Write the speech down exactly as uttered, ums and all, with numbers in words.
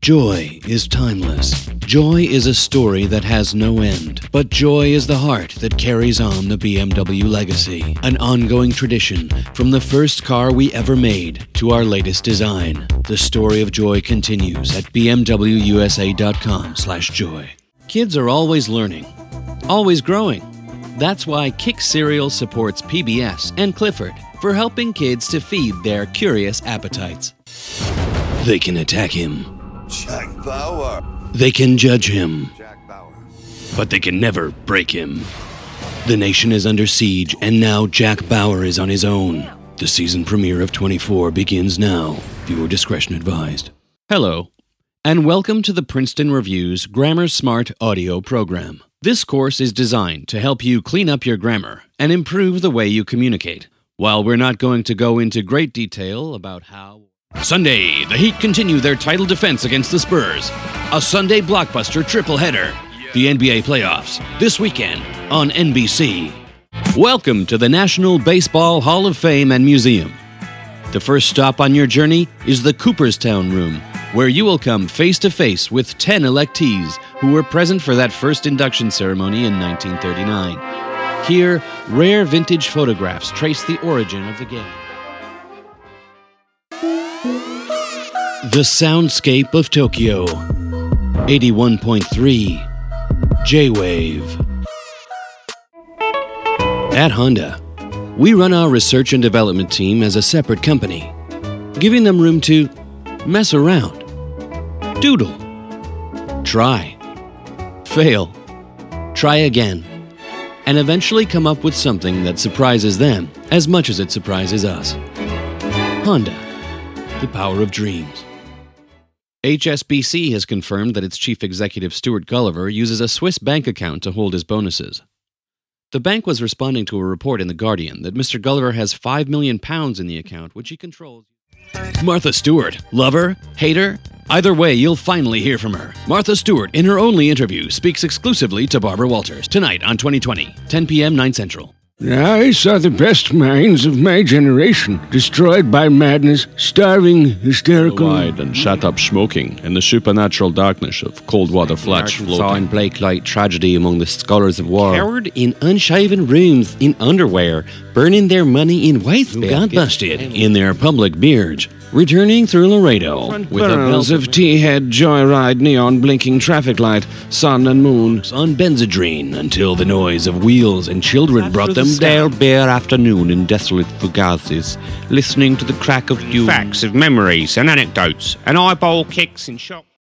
Joy is timeless. Joy is a story that has no end. But joy is the heart that carries on the B M W legacy. An ongoing tradition from the first car we ever made to our latest design. The story of joy continues at b m w u s a dot com slash joy. Kids are always learning, always growing. That's why Kick Cereal supports P B S and Clifford for helping kids to feed their curious appetites. They can attack him. Jack Bauer. They can judge him. Jack Bauer. But they can never break him. The nation is under siege, and now Jack Bauer is on his own. The season premiere of twenty-four begins now. Viewer discretion advised. Hello, and welcome to the Princeton Review's Grammar Smart audio program. This course is designed to help you clean up your grammar and improve the way you communicate. While we're not going to go into great detail about how... Sunday, the Heat continue their title defense against the Spurs. A Sunday blockbuster triple header. The N B A playoffs, this weekend on N B C. Welcome to the National Baseball Hall of Fame and Museum. The first stop on your journey is the Cooperstown Room, where you will come face to face with ten electees who were present for that first induction ceremony in nineteen thirty-nine. Here, rare vintage photographs trace the origin of the game. The soundscape of Tokyo. eighty-one point three J-Wave. At Honda, we run our research and development team as a separate company, giving them room to mess around, doodle, try, fail, try again, and eventually come up with something that surprises them as much as it surprises us. Honda, the power of dreams. H S B C has confirmed that its chief executive Stuart Gulliver uses a Swiss bank account to hold his bonuses. The bank was responding to a report in The Guardian that Mister Gulliver has five million pounds in the account, which he controls. Martha Stewart, lover, hater? Either way, you'll finally hear from her. Martha Stewart, in her only interview, speaks exclusively to Barbara Walters, tonight on twenty twenty, ten p.m., nine Central. I saw the best minds of my generation destroyed by madness, starving, hysterical... Wide and shut up smoking in the supernatural darkness of Coldwater Flats Saw floating. in Blake Light tragedy among the scholars of war. Cowered in unshaven rooms in underwear, burning their money in wastebaskets. Got busted in their public beards. Returning through Laredo with a Barrels of tea-head, joyride, neon blinking traffic light, sun and moon. on Benzedrine until the noise of wheels and children brought them Stale down. bare afternoon in desolate fugazes, listening to the crack of dew. Facts of memories and anecdotes, and eyeball kicks in shock.